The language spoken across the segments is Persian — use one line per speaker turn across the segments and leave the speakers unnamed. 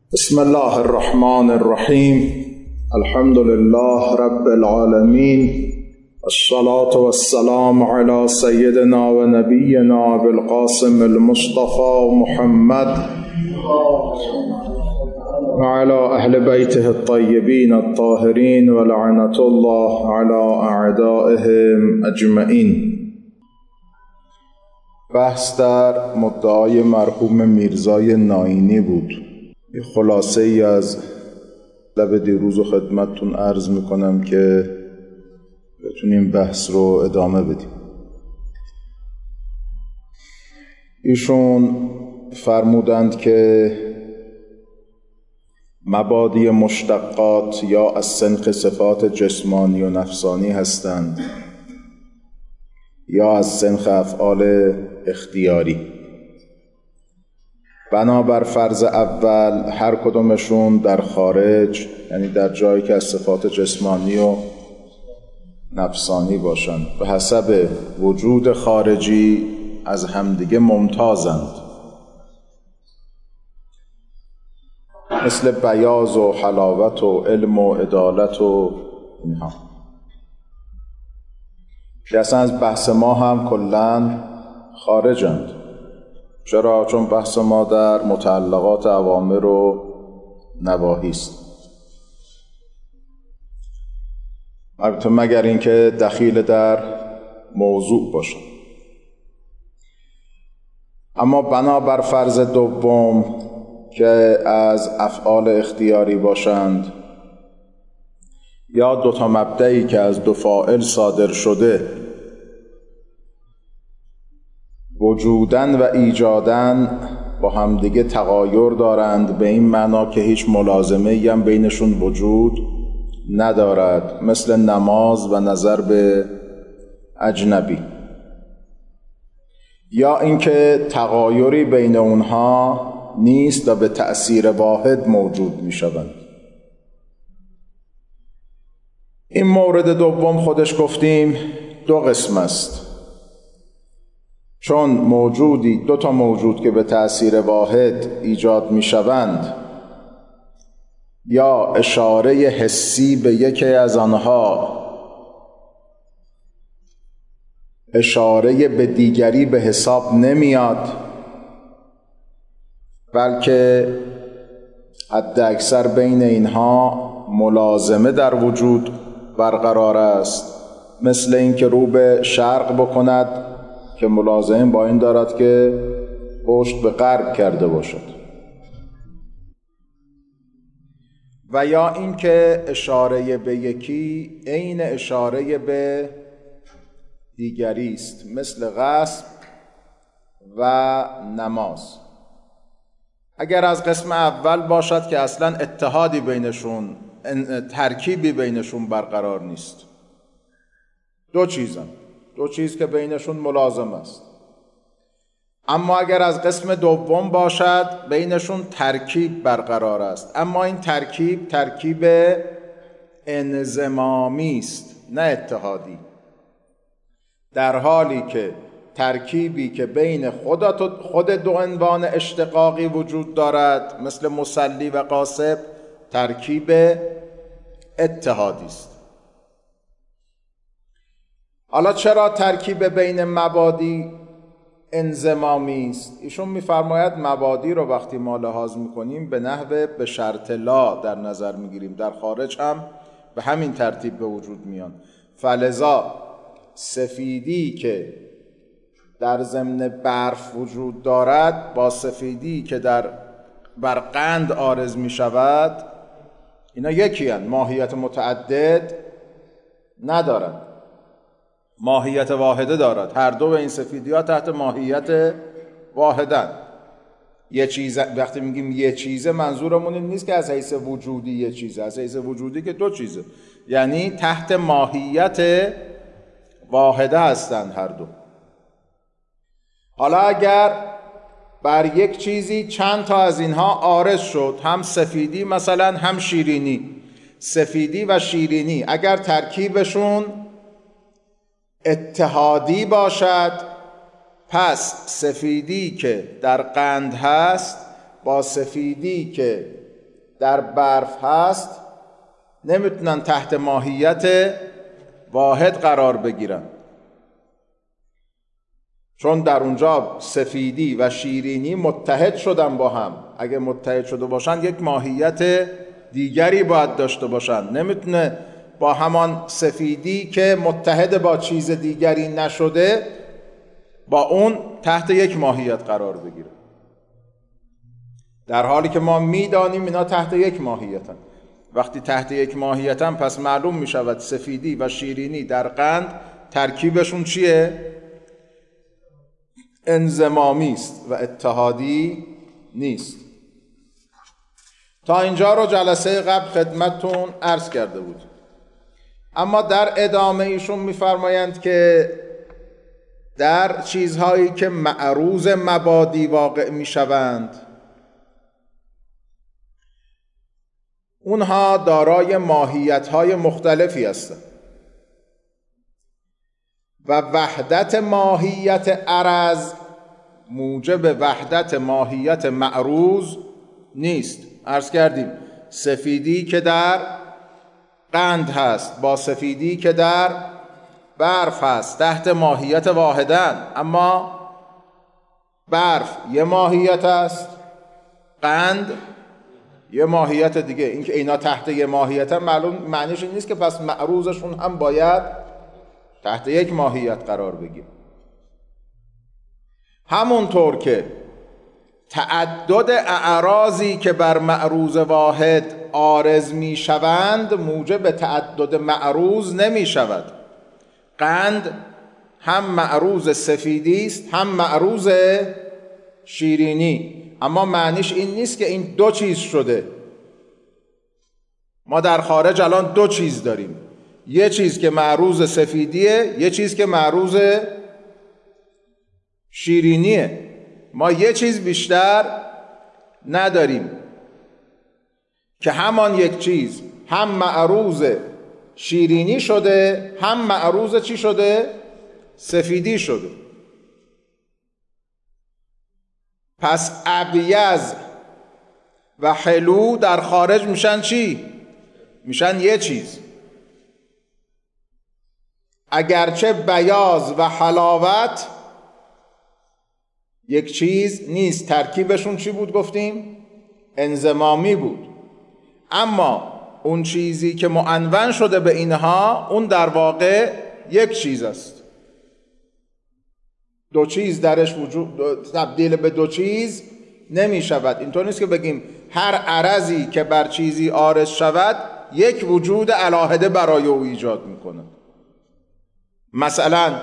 بسم الله الرحمن الرحیم. الحمد لله رب العالمین، الصلاة والسلام على سیدنا و نبینا بالقاسم المصطفى محمد وعلى اهل بیته الطیبین الطاهرین ولعنة الله على اعدائهم اجمعین. بحث در مدعای مرحوم میرزای ناینی بود. خلاصه ای از لب دیروز و خدمتتون عرض میکنم که بتونیم بحث رو ادامه بدیم. ایشون فرمودند که مبادی مشتقات یا از سنخ صفات جسمانی و نفسانی هستند یا از سنخ افعال اختیاری. بنابر فرض اول هر کدومشون در خارج، یعنی در جایی که از صفات جسمانی و نفسانی باشند، به حسب وجود خارجی از همدیگه ممتازند، مثل بیاض و حلاوت و علم و عدالت و اینها که اصلا از بحث ما هم کلاً خارجند. چرا؟ چون بحث ما در متعلقات اوامر و نواهی است، البته مگر اینکه دخیل در موضوع باشه. اما بنابر فرض دوم که از افعال اختیاری باشند یا دوتا مبدئی که از دو فاعل صادر شده وجودن و ایجادن با همدیگه تغایر دارند، به این معنا که هیچ ملازمه‌ای هم بینشون وجود ندارد، مثل نماز و نظر به اجنبی، یا اینکه تغایری بین اونها نیست و به تأثیر واحد موجود می شوند. این مورد دوم خودش گفتیم دو قسم است، چون موجودی دو تا موجود که به تأثیر واحد ایجاد می شوند یا اشاره حسی به یکی از آنها اشاره به دیگری به حساب نمیاد، بلکه حد اکثر بین اینها ملازمه در وجود برقرار است، مثل اینکه رو به شرق بکند که ملازم با این دارد که پشت به غرب کرده باشد، و یا اینکه اشاره به یکی عین اشاره به دیگری است، مثل غسل و نماز. اگر از قسم اول باشد که اصلا اتحادی بینشون، ترکیبی بینشون برقرار نیست، دو چیز که بینشون ملازم است. اما اگر از قسم دوم باشد بینشون ترکیب برقرار است، اما این ترکیب انضمامی است نه اتحادی، در حالی که ترکیبی که بین خود دو عنوان اشتقاقی وجود دارد، مثل مصلی و قاصب، ترکیب اتحادی است. حالا چرا ترکیب بین مبادی انضمامی است؟ ایشون می‌فرماید مبادی رو وقتی ما لحاظ می‌کنیم به نحو به شرط لا در نظر می‌گیریم، در خارج هم به همین ترتیب به وجود میان. فلذا سفیدی که در ضمن برف وجود دارد با سفیدی که بر قند عارض می‌شود، اینا یکی هستند، ماهیت متعدد ندارند، ماهیت واحده دارد. هر دو این سفیدی‌ها تحت ماهیت واحدن. یه چیز، وقتی میگیم یه چیزه منظورمون این نیست که از حیث وجودی یه چیزه، از حیث وجودی که دو چیزه، یعنی تحت ماهیت واحده هستند هر دو. حالا اگر بر یک چیزی چند تا از اینها عارض شد، هم سفیدی مثلا هم شیرینی، سفیدی و شیرینی اگر ترکیبشون اتحادی باشد، پس سفیدی که در قند هست با سفیدی که در برف هست نمیتونن تحت ماهیت واحد قرار بگیرن، چون در اونجا سفیدی و شیرینی متحد شدن با هم. اگه متحد شده باشن یک ماهیت دیگری باید داشته باشن، نمیتونه با همان سفیدی که متحد با چیز دیگری نشده با اون تحت یک ماهیت قرار بگیره، در حالی که ما میدانیم اینا تحت یک ماهیتن. وقتی تحت یک ماهیتن پس معلوم میشود سفیدی و شیرینی در قند ترکیبشون چیه؟ انضمامی است و اتحادی نیست. تا اینجا رو جلسه قبل خدمتتون عرض کرده بود. اما در ادامه ایشون میفرمایند که در چیزهایی که معروض مبادی واقع میشوند اونها دارای ماهیت‌های مختلفی هستند و وحدت ماهیت عرض موجب وحدت ماهیت معروض نیست. عرض کردیم سفیدی که در قند هست با سفیدی که در برف هست تحت ماهیت واحدن، اما برف یه ماهیت است، قند یه ماهیت دیگه. اینکه اینا تحت یه ماهیت هم معلوم معنیش این نیست که پس معروضشون هم باید تحت یک ماهیت قرار بگیره. همونطور که تعدد اعراضی که بر معروض واحد عارض می شوند موجب تعدد معروض نمی شود. قند هم معروض سفیدی است هم معروض شیرینی، اما معنیش این نیست که این دو چیز شده. ما در خارج الان دو چیز داریم، یه چیز که معروض سفیدیه، یه چیز که معروض شیرینیه. ما یه چیز بیشتر نداریم که همان یک چیز هم معروض شیرینی شده هم معروض چی شده؟ سفیدی شده. پس ابیض و حلو در خارج میشن چی؟ میشن یه چیز. اگرچه بیاض و حلاوت یک چیز نیست، ترکیبشون چی بود گفتیم؟ انضمامی بود، اما اون چیزی که معنون شده به اینها اون در واقع یک چیز است. دو چیز درش وجود تبدیل به دو چیز نمی شود. اینطور نیست که بگیم هر عرضی که بر چیزی عارض شود یک وجود علاهده برای او ایجاد میکنه. مثلا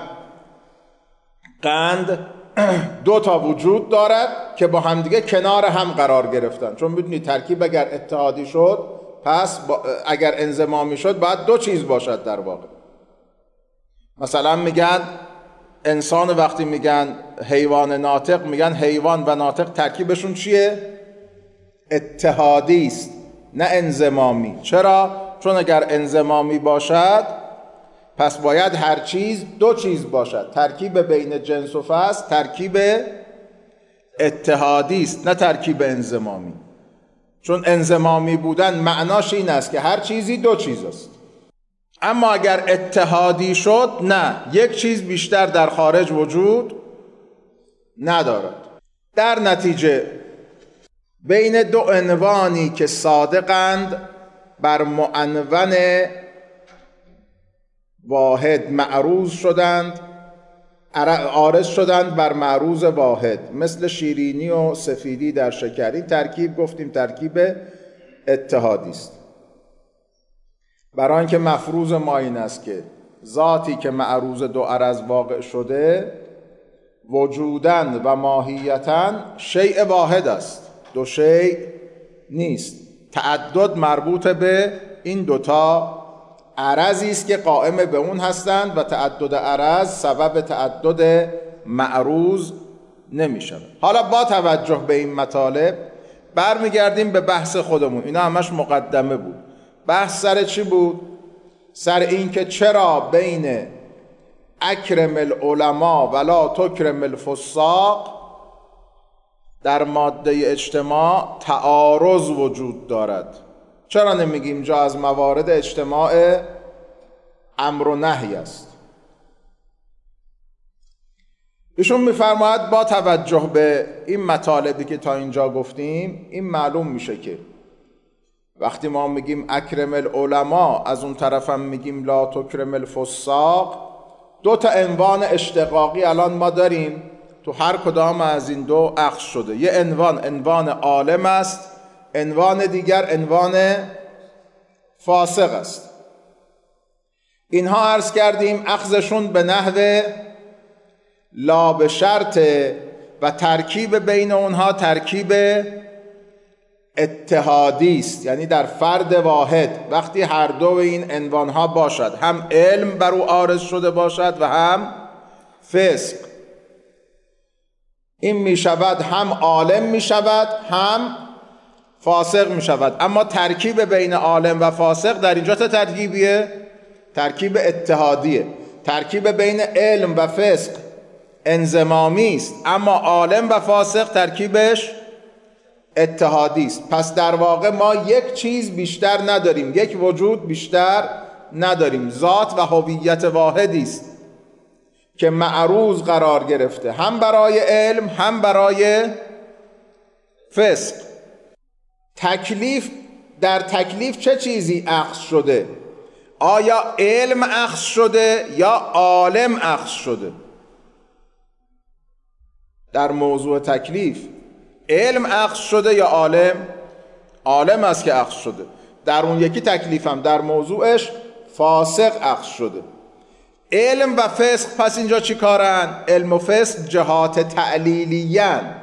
قند دو تا وجود دارد که با همدیگه کنار هم قرار گرفتن، چون میدونی ترکیب اگر اتحادی شد پس اگر انضمامی شد باید دو چیز باشد در واقع. مثلا میگن انسان وقتی میگن حیوان ناطق میگن حیوان و ناطق ترکیبشون چیه؟ اتحادی است نه انضمامی. چرا؟ چون اگر انضمامی باشد پس باید هر چیز دو چیز باشد. ترکیب بین جنس و فصل ترکیب اتحادی است نه ترکیب انضمامی، چون انضمامی بودن معناش این است که هر چیزی دو چیز است. اما اگر اتحادی شد نه، یک چیز بیشتر در خارج وجود ندارد. در نتیجه بین دو عنوانی که صادقند بر معنون واحد معروض شدند، عارض شدند بر معروض واحد، مثل شیرینی و سفیدی در شکر. این ترکیب گفتیم ترکیب اتحادی است. برای اینکه مفروض ما این است که ذاتی که معروض دو عرض واقع شده وجوداً و ماهیتاً شیء واحد است، دو شیء نیست. تعدد مربوط به این دوتا عرضی است که قائم به اون هستند و تعدد عرض سبب تعدد معروض نمی شود. حالا با توجه به این مطالب برمیگردیم به بحث خودمون. اینا همش مقدمه بود. بحث سر چی بود؟ سر این که چرا بین اکرم العلماء ولا تکرم الفساق در ماده اجتماع تعارض وجود دارد. چرا نمیگیم جا از موارد اجتماع امر و نهی است؟ ایشون میفرماید با توجه به این مطالبی که تا اینجا گفتیم، این معلوم میشه که وقتی ما میگیم اکرم العلماء، از اون طرف هم میگیم لا تکرم الفساق، دو تا عنوان اشتقاقی الان ما داریم، تو هر کدام از این دو اخذ شده. یه عنوان عالم است، عنوان دیگر عنوان فاسق است. اینها عرض کردیم اخذشون به نحو لا به شرط و ترکیب بین اونها ترکیب اتحادی است، یعنی در فرد واحد وقتی هر دو این عنوانها باشد، هم علم بر او عارض شده باشد و هم فسق، این می شود هم عالم می شود هم فاسق می شود. اما ترکیب بین عالم و فاسق در اینجا چه ترکیبیه؟ ترکیب اتحادیه. ترکیب بین علم و فسق انضمامی است، اما عالم و فاسق ترکیبش اتحادی است. پس در واقع ما یک چیز بیشتر نداریم، یک وجود بیشتر نداریم، ذات و هویت واحدی است که معروض قرار گرفته هم برای علم هم برای فسق. در تکلیف چه چیزی اخذ شده؟ آیا علم اخذ شده یا عالم اخذ شده؟ در موضوع تکلیف علم اخذ شده یا عالم؟ عالم است که اخذ شده. در اون یکی تکلیف هم در موضوعش فاسق اخذ شده. علم و فسق پس اینجا چی کارن؟ علم و فسق جهات تعلیلیان،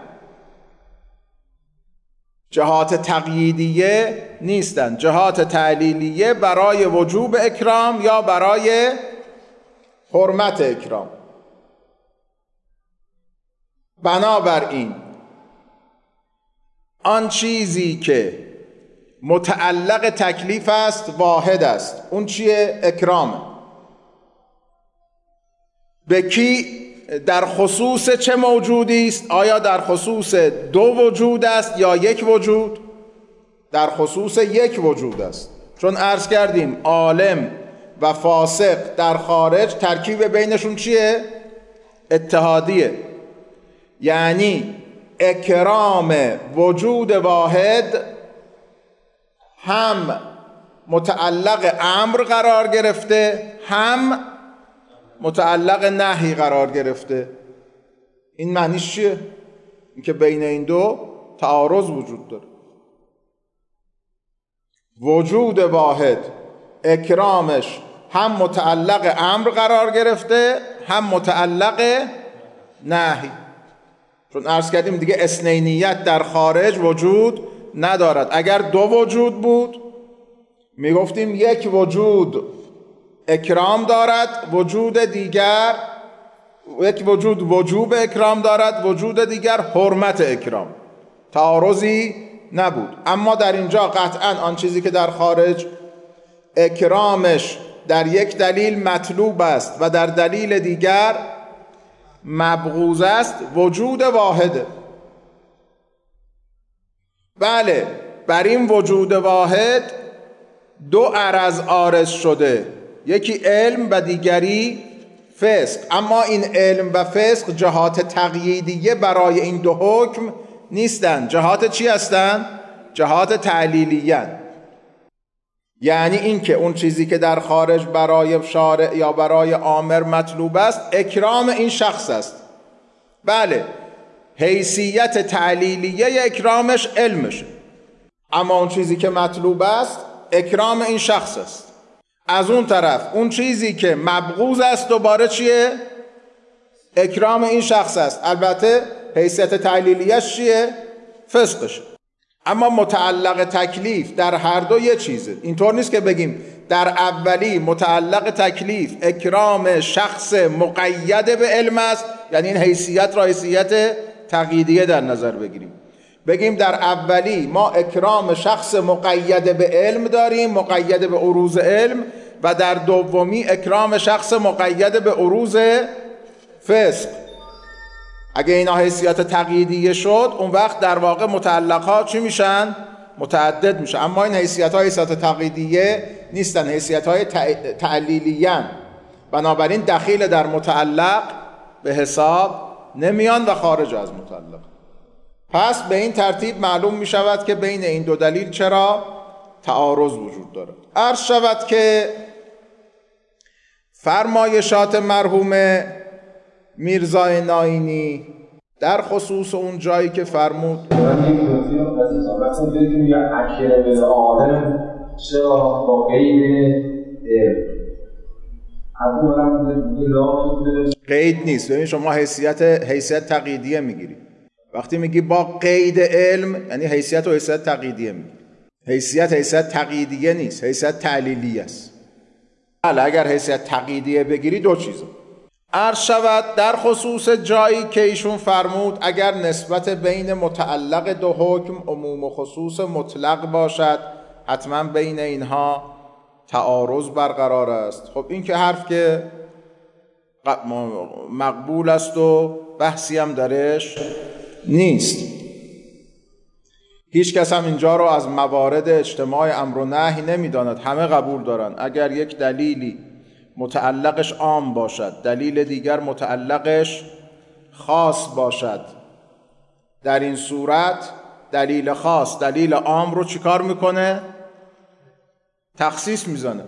جهات تقییدیه نیستن. جهات تعلیلیه برای وجوب اکرام یا برای حرمت اکرام. بنابراین آن چیزی که متعلق تکلیف است واحد است. اون چیه؟ اکرامه. به کی؟ در خصوص چه موجودی است؟ آیا در خصوص دو وجود است یا یک وجود؟ در خصوص یک وجود است. چون عرض کردیم عالم و فاسق در خارج ترکیب بینشون چیه؟ اتحادیه. یعنی اکرام وجود واحد هم متعلق امر قرار گرفته هم متعلق نهی قرار گرفته. این معنیش چیه؟ اینکه بین این دو تعارض وجود داره. وجود واحد اکرامش هم متعلق امر قرار گرفته هم متعلق نهی. چون عرض کردیم دیگه اثنینیت در خارج وجود ندارد. اگر دو وجود بود میگفتیم یک وجود اکرام دارد، وجود دیگر، یک وجود وجوب اکرام دارد، وجود دیگر حرمت اکرام. تعارضی نبود. اما در اینجا قطعا آن چیزی که در خارج اکرامش در یک دلیل مطلوب است و در دلیل دیگر مبغوض است، وجود واحده. بله، بر این وجود واحد دو عرض عارض شده، یکی علم و دیگری فسق. اما این علم و فسق جهات تقییدیه برای این دو حکم نیستند. جهات چی هستند؟ جهات تعلیلیه. یعنی این که اون چیزی که در خارج برای شارع یا برای آمر مطلوب است اکرام این شخص است. بله، حیثیت تعلیلیه اکرامش علمشه. اما اون چیزی که مطلوب است اکرام این شخص است. از اون طرف اون چیزی که مبغوض است دوباره چیه؟ اکرام این شخص است. البته حیثیت تعلیلیش چیه؟ فسقشه. اما متعلق تکلیف در هر دو یه چیزه. اینطور نیست که بگیم در اولی متعلق تکلیف اکرام شخص مقید به علم است، یعنی این حیثیت را حیثیت تقییدیه در نظر بگیریم. بگیم در اولی ما اکرام شخص مقید به علم داریم، مقید به عروض علم، و در دومی اکرام شخص مقید به عروض فسق. اگه اینا حیثیت تقییدیه شد، اون وقت در واقع متعلق‌ها چی میشن؟ متعدد میشن. اما این حیثیت‌ها حیثیت تقییدیه نیستن، حیثیت‌های تعلیلیه. بنابراین دخیل در متعلق به حساب نمیان و خارج از متعلق. پس به این ترتیب معلوم می شود که بین این دو دلیل چرا تعارض وجود دارد. عرض شود که فرمایشات مرحوم میرزا نائینی در خصوص اون جایی که فرمود قید نیست. ببین شما حیثیت تقییدیه میگیری. وقتی میگی با قید علم یعنی حیثیت و حیثیت تقییدیه میگیری. حیثیت تقییدیه نیست، حیثیت تعلیلیه است. حالا اگر حیثیت تقییدیه بگیری دو چیزه. عرض شود در خصوص جایی که ایشون فرمود اگر نسبت بین متعلق دو حکم عموم و خصوص مطلق باشد حتما بین اینها تعارض برقرار است. خب این که حرف که مقبول است و بحثی هم درش نیست. هیچ کس هم اینجا رو از موارد اجتماع امر و نهی نمیداند، همه قبول دارن. اگر یک دلیلی متعلقش عام باشد، دلیل دیگر متعلقش خاص باشد، در این صورت دلیل خاص دلیل عام رو چیکار میکنه؟ تخصیص میزنه.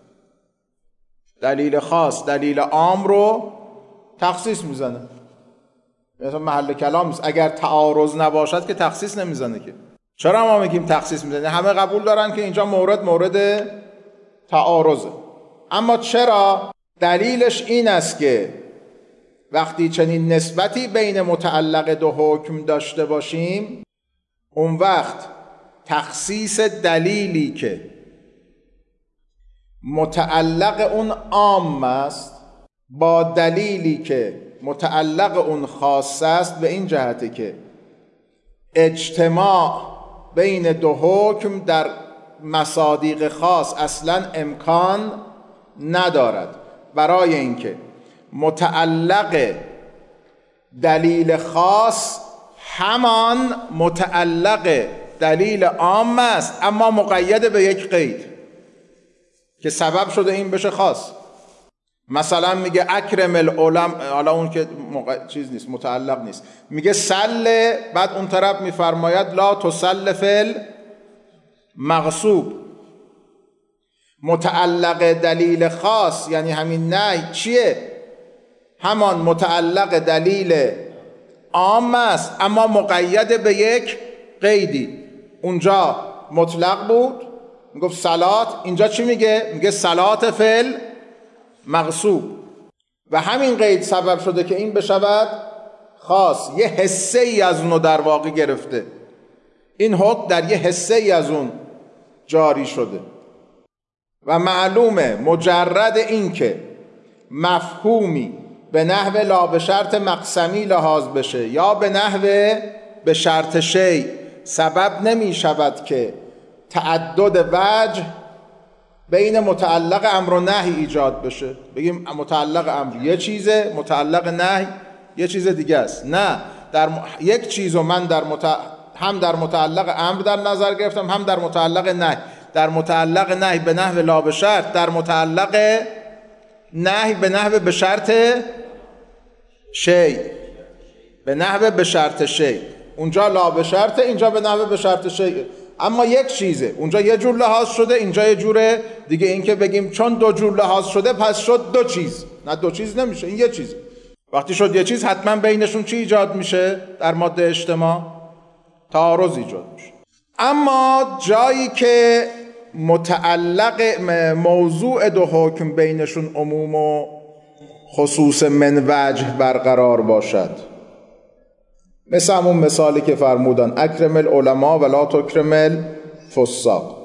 دلیل خاص دلیل عام رو تخصیص میزنه. مثلا محل کلام نیست. اگر تعارض نباشد که تخصیص نمیزنه که. چرا ما میگیم تخصیص میزنه؟ همه قبول دارن که اینجا مورد تعارضه. اما چرا؟ دلیلش این است که وقتی چنین نسبتی بین متعلق دو حکم داشته باشیم، اون وقت تخصیص دلیلی که متعلق اون عام است با دلیلی که متعلق اون خاص است به این جهته که اجتماع بین دو حکم در مصادیق خاص اصلا امکان ندارد. برای اینکه متعلق دلیل خاص همان متعلق دلیل عام است، اما مقید به یک قید که سبب شده این بشه خاص. مثلا میگه اکرم العلم، حالا اون که چیز نیست، متعلق نیست، میگه سل، بعد اون طرف میفرماید لا تسل فی المغصوب. متعلق دلیل خاص یعنی همین نهی چیه؟ همان متعلق دلیل عام است اما مقید به یک قیدی. اونجا مطلق بود میگفت صلات، اینجا چی میگه؟ میگه صلات فی المغصوب. و همین قید سبب شده که این بشود خاص. یه حصه ای از اونو در واقع گرفته. این حکم در یه حصه ای از اون جاری شده. و معلومه مجرد این که مفهومی به نحو لا به شرط مقسمی لحاظ بشه یا به نحو به شرط شیء، سبب نمی شود که تعدد وجه بین متعلق امر و نهی ایجاد بشه. بگیم متعلق امر یه چیزه، متعلق نهی یه چیز دیگه است. نه، در یک چیزو من هم در متعلق امر در نظر گرفتم، هم در متعلق نهی. در متعلق نهی به نحو لا به شرط، در متعلق نهی به نحو به شرط شیء، به نحو به شرط شیء. اونجا لا به شرط، اینجا به نحو به شرط شیء. اما یک چیزه، اونجا یه جور لحاظ شده، اینجا یه جوره دیگه. این که بگیم چون دو جور لحاظ شده پس شد دو چیز، نه دو چیز نمیشه، این یه چیز. وقتی شد یه چیز حتما بینشون چی ایجاد میشه؟ در ماده اجتماع تعارض ایجاد میشه. اما جایی که متعلق موضوع دو حکم بینشون عموم و خصوص من وجه برقرار باشد، مثل همون مثالی که فرمودن اکرم العلماء ولا تکرم الفساق.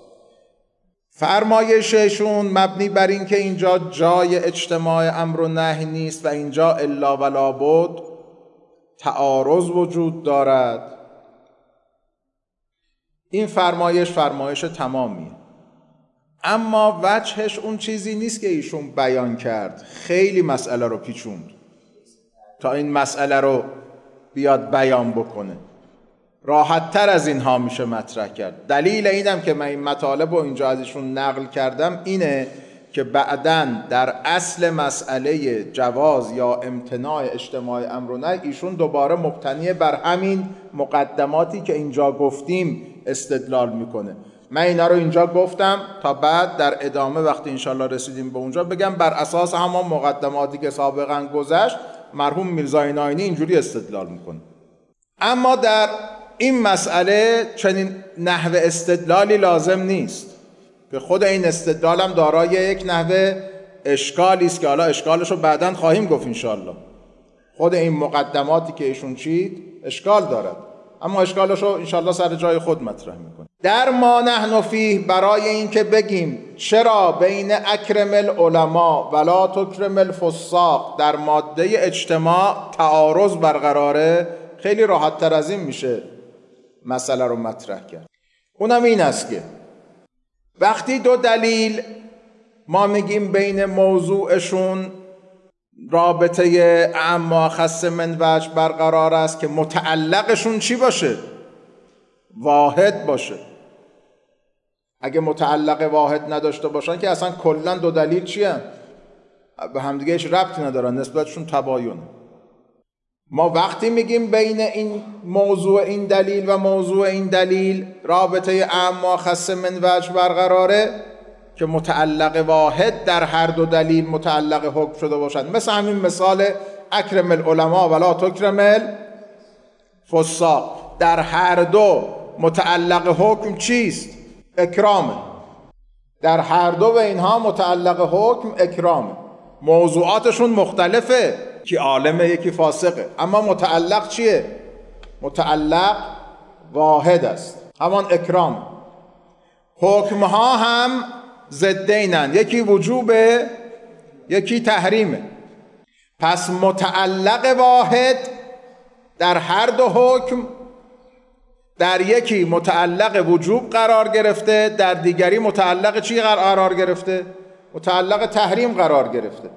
فرمایششون مبنی بر این که اینجا جای اجتماع امر و نهی نیست و اینجا الا ولا بد تعارض وجود دارد. این فرمایش تمامیه، اما وجهش اون چیزی نیست که ایشون بیان کرد. خیلی مسئله رو پیچوند تا این مسئله رو بیاد بیان بکنه. راحت تر از اینها میشه مطرح کرد. دلیل اینم که من این مطالب رو اینجا ازشون نقل کردم اینه که بعداً در اصل مسئله جواز یا امتناع اجتماع امر و نهی ایشون دوباره مبتنی بر همین مقدماتی که اینجا گفتیم استدلال میکنه. من اینا رو اینجا گفتم تا بعد در ادامه وقتی انشالله رسیدیم به اونجا بگم بر اساس همان مقدماتی که سابقا گذشت مرحوم میرزای ناینی اینجوری استدلال میکنه. اما در این مسئله چنین نحو استدلالی لازم نیست که خود این استدلال هم دارای یک نحو اشکالی است که حالا اشکالش رو بعداً خواهیم گفت انشالله. خود این مقدماتی که ایشون چید اشکال دارد، اما اشکالش رو انشالله سر جای خود مطرح میکنه. در ما نحن فیه، برای این که بگیم چرا بین اکرم العلماء ولا تکرم الفساق در ماده اجتماع تعارض برقراره، خیلی راحت تر از این میشه مسئله رو مطرح کرد. اونم این است که وقتی دو دلیل ما میگیم بین موضوعشون رابطه اعم و اخص من وجه برقرار است که متعلقشون چی باشه؟ واحد باشه. اگه متعلق واحد نداشته باشن که اصلا کلا دو دلیل چی هم؟ به همدیگه هیچ ربطی ندارن، نسبتشون تباینه. ما وقتی میگیم بین این موضوع این دلیل و موضوع این دلیل رابطه اعم و اخص من وجه برقراره که متعلق واحد در هر دو دلیل متعلق حکم شده باشد. مثل همین مثال اکرم العلماء ولا تکرم الفساق، در هر دو متعلق حکم چیست؟ اکرامه. در هر دو به اینها متعلق حکم اکرامه. موضوعاتشون مختلفه، کی عالمه یکی فاسقه، اما متعلق چیه؟ متعلق واحد است، همان اکرام. حکمها هم ضدینن، یکی وجوبه یکی تحریمه. پس متعلق واحد در هر دو حکم در یکی متعلق وجوب قرار گرفته، در دیگری متعلق چی قرار گرفته؟ متعلق تحریم قرار گرفته.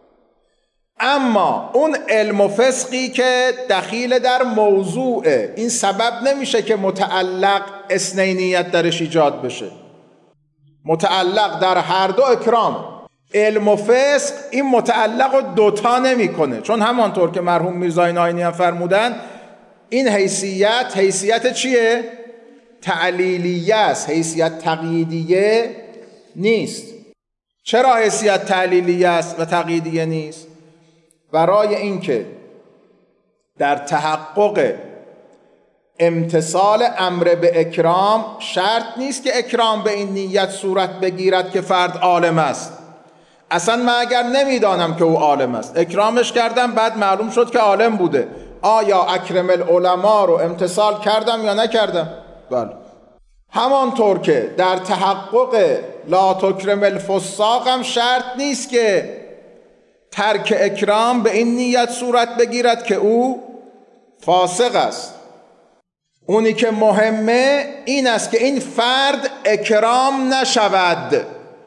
اما اون علم و فسقی که دخیل در موضوعه، این سبب نمیشه که متعلق اثنینیت درش ایجاد بشه. متعلق در هر دو اکرام. علم و فسق این متعلق رو دوتا نمی کنه، چون همانطور که مرحوم میرزای ناینی هم فرمودن این حیثیت چیه؟ تعلیلیه است، حیثیت تقییدیه نیست. چرا حیثیت تعلیلیه است و تقییدیه نیست؟ برای اینکه در تحقق امتثال امر به اکرام شرط نیست که اکرام به این نیت صورت بگیرد که فرد عالم است. اصلا من اگر نمیدانم که او عالم است، اکرامش کردم، بعد معلوم شد که عالم بوده، آیا اکرم العلماء رو امتثال کردم یا نکردم؟ بله. همانطور که در تحقق لا تکرم الفساق هم شرط نیست که ترک اکرام به این نیت صورت بگیرد که او فاسق است. اونی که مهمه این است که این فرد اکرام نشود.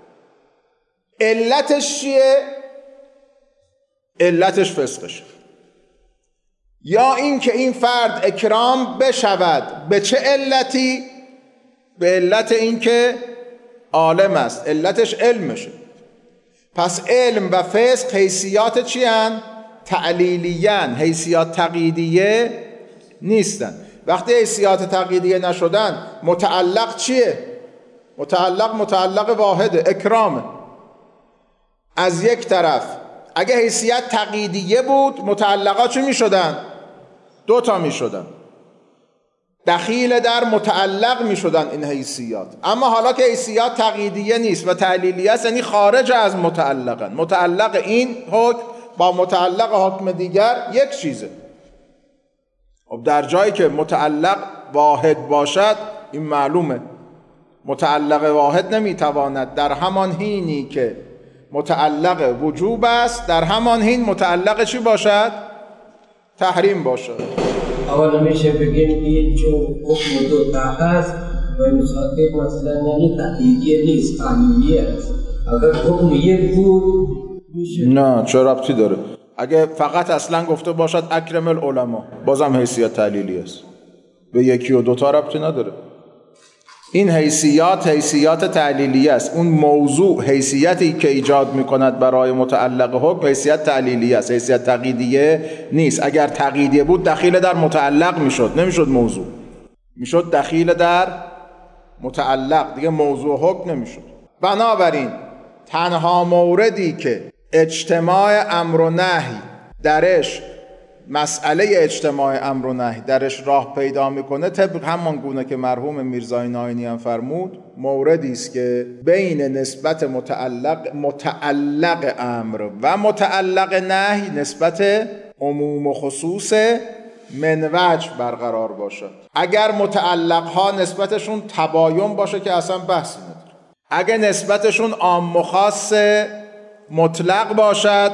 علتش چیه؟ علتش فسقش. یا این که این فرد اکرام بشود. به چه علتی؟ به علت این که عالم است، علتش علمشه. پس علم و فسق حیثیات چی هن؟ تعلیلیان، حیثیات تقییدیه نیستن. وقتی حیثیات تقییدیه نشدن متعلق چیه؟ متعلق واحده، اکرامه. از یک طرف اگه حیثیت تقییدیه بود متعلقات چی می شدن؟ دوتا می شدن، دخیل در متعلق می شدن این حیثیات. اما حالا که حیثیات تقییدیه نیست و تعلیلیه است، یعنی خارج از متعلقن. متعلق این حکم با متعلق حکم دیگر یک چیزه. خب در جایی که متعلق واحد باشد این معلومه متعلق واحد نمیتواند در همان حینی که متعلق وجوب است در همان حین متعلق چی باشد؟ تحریم باشد.
اول میشه بگیم این چون حکم دو تا هست و این خاطر مثلا یعنی تقییدیه نیست، تعلیلیه است. اگر حکم یک بود میشه.
نه چه ربطی داره؟ اگه فقط اصلا گفته باشد اکرم العلماء بازم حیثیت تعلیلی است، به یکی و دوتا ربطی نداره. این حیثیات تعلیلی است. اون موضوع حیثیتی که ایجاد میکند برای متعلق حکم حیثیت تعلیلی است، حیثیت تقییدیه نیست. اگر تقییدیه بود دخیل در متعلق میشد، نمیشد موضوع، میشد دخیل در متعلق، دیگه موضوع حکم نمیشد. بنابراین تنها موردی که اجتماع امر و نهی درش، مسئله اجتماع امر و نهی درش راه پیدا میکنه، طبق همان گونه که مرحوم میرزای ناینی هم فرمود، موردی است که بین نسبت متعلق امر و متعلق نهی نسبت عموم و خصوص من وجه برقرار باشد. اگر متعلق ها نسبتشون تباین باشه که اصلا بحثی نداره. اگر نسبتشون عام و خاص مطلق باشد،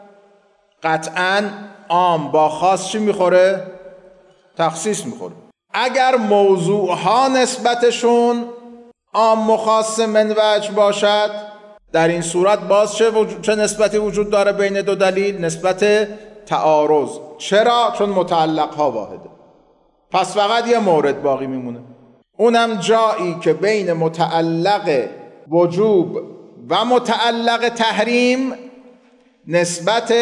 قطعاً عام با خاص چی میخوره؟ تخصیص میخوره. اگر موضوع ها نسبتشون عام و خاص من وجه باشد، در این صورت باز چه نسبتی وجود داره بین دو دلیل؟ نسبت تعارض. چرا؟ چون متعلق ها واحده. پس فقط یه مورد باقی میمونه، اونم جایی که بین متعلق وجوب و متعلق تحریم نسبت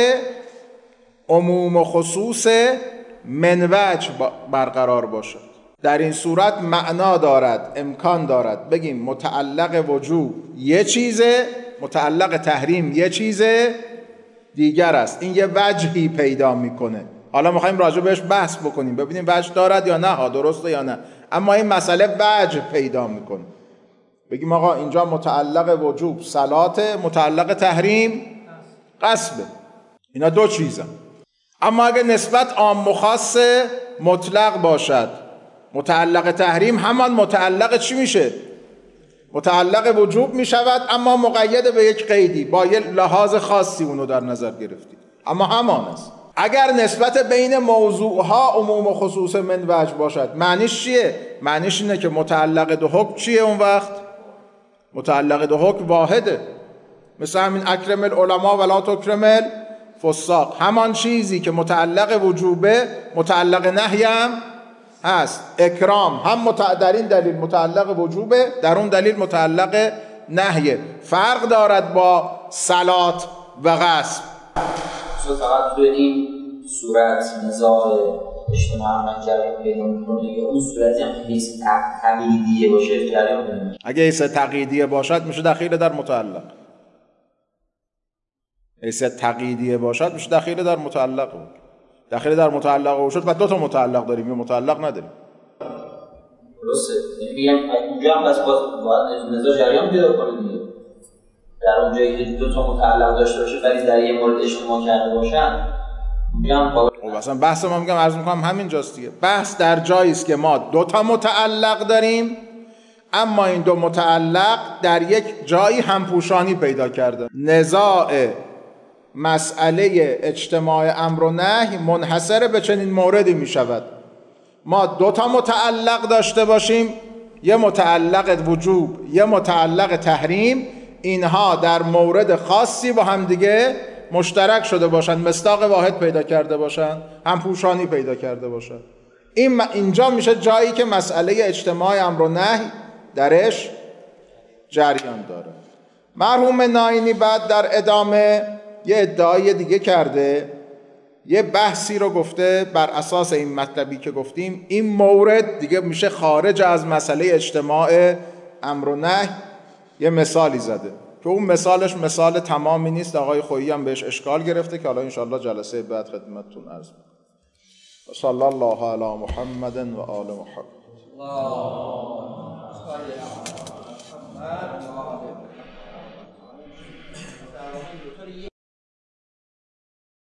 عموم و خصوص من وجه برقرار باشد. در این صورت معنا دارد، امکان دارد بگیم متعلق وجوب یه چیزه، متعلق تحریم یه چیزه دیگر است. این یه وجهی پیدا میکنه. حالا میخوایم راجع بهش بحث بکنیم، ببینیم وجه دارد یا نه، درسته یا نه. اما این مسئله وجه پیدا میکنه. بگیم آقا اینجا متعلق وجوب صلات، متعلق تحریم غصبه. اینا دو چیزن. اما اگه نسبت عام و خاص مطلق باشد، متعلق تحریم همان متعلق چی میشه؟ متعلق وجوب میشود، اما مقید به یک قیدی، با یه لحاظ خاصی اونو در نظر گرفتید، اما همان است. اگر نسبت بین موضوعها عموم و خصوص من وجه باشد، معنیش چیه؟ معنیش اینه که متعلق دو حکم چیه اون وقت؟ متعلق دو حکم واحده. مثل همین اکرم العلماء ولا تکرم الفساق، همان چیزی که متعلق وجوبه متعلق نهی هم هست. اکرام هم در این دلیل متعلق وجوبه، در اون دلیل متعلق نهیه. فرق دارد با صلات و غصب.
فقط توی این صورت نزاع اجتماع من جریان پیدا می‌کنه یا اون صورتی هم حیث تقییدیه باشه جریان پیدا می‌کنه؟
اگه حیث تقییدیه باشد میشه دخیل در متعلق. حیث تقییدیه باشد میشه دخیل در متعلق. دخیل در متعلق شد و دو تا متعلق داریم یا متعلق نداریم.
درسته. میگم اونجا هم بس باید نزاع جریان پیدا کنه دیگه. در اونجایی که دو تا متعلق داشته باشه ولی در یه مورد اجتماع کرده باشن، اونجا هم
اصلا بحث ما میگم عرض میکنم همین جاست دیگه. بحث در جایی است که ما دو تا متعلق داریم، اما این دو متعلق در یک جایی همپوشانی پیدا کرده. نزاع مسئله اجتماع امر و نهی منحصر به چنین موردی می شود. ما دو تا متعلق داشته باشیم، یه متعلق وجوب، یه متعلق تحریم، اینها در مورد خاصی با هم دیگه مشترک شده باشن، مصداق واحد پیدا کرده باشن، همپوشانی پیدا کرده باشن. اینجا میشه جایی که مسئله اجتماع امر و نهی درش جریان داره. مرحوم ناینی بعد در ادامه یه ادعای دیگه کرده، یه بحثی رو گفته بر اساس این مطلبی که گفتیم این مورد دیگه میشه خارج از مسئله اجتماع امر و نهی. یه مثالی زده که اون مثالش مثال تمامی نیست، آقای خویی هم بهش اشکال گرفته که حالا انشاءالله جلسه بعد خدمتتون عرض می‌کنم. صلی الله علی محمد و آل محمد.